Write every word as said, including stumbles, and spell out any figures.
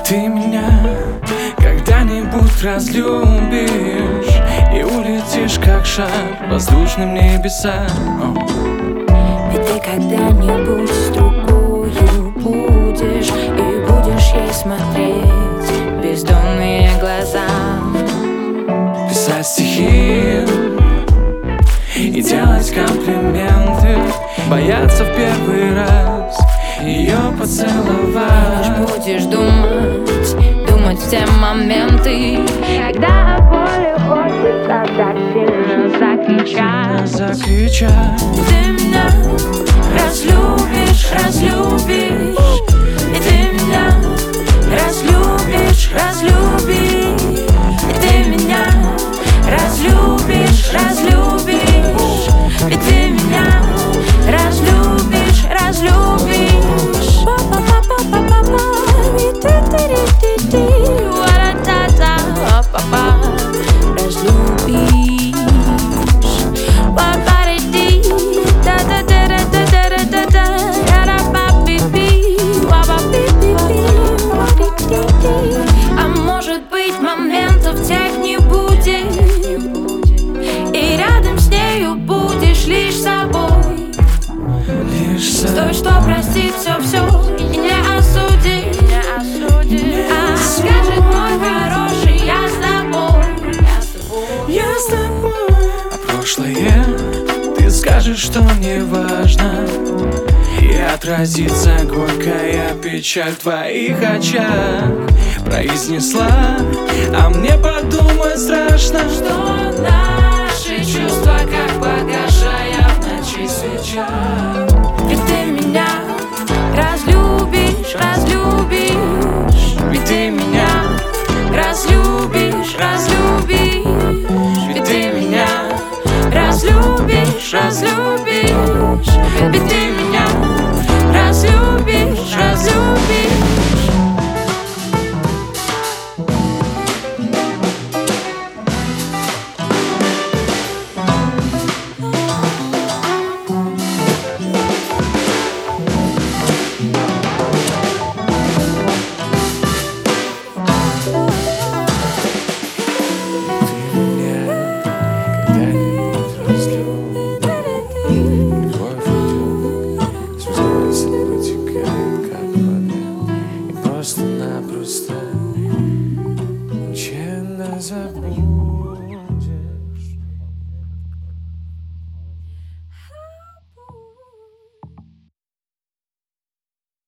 ты меня когда-нибудь разлюбишь и улетишь, как шар в воздушном небеса. Ведь ты когда-нибудь с другою будешь и будешь ей смотреть в бездонные глаза, писать стихи и делать комплименты, бояться в первый раз ее поцеловать. лишь будешь думать, думать в те моменты, когда от боли хочется так сильно закричать, закричать. Ты меня разлюбишь, разлюбишь, и ты меня разлюбишь, разлюбишь, и ты меня разлюбишь, разлюбишь, и ты меня разлюбишь, разлюбишь. А может быть, моментов тех не будет, и рядом с нею будешь лишь собой, лишь собой. Той, что простит все-все и не осудит, а скажет: мой хороший, я с тобой, я с тобой. А прошлое ты скажешь, что не важно, и отразится горькая печаль в твоих очах. Произнесла, а мне подумать страшно, что наши чувства, как погашая в ночи свеча. Ведь ты меня разлюбишь, разлюбишь, ведь ты меня разлюбишь, разлюбишь, ведь ты меня разлюбишь, разлюбишь, ведь ты меня разлюбишь, разлюбишь. Просто-напросто ничем не забудь.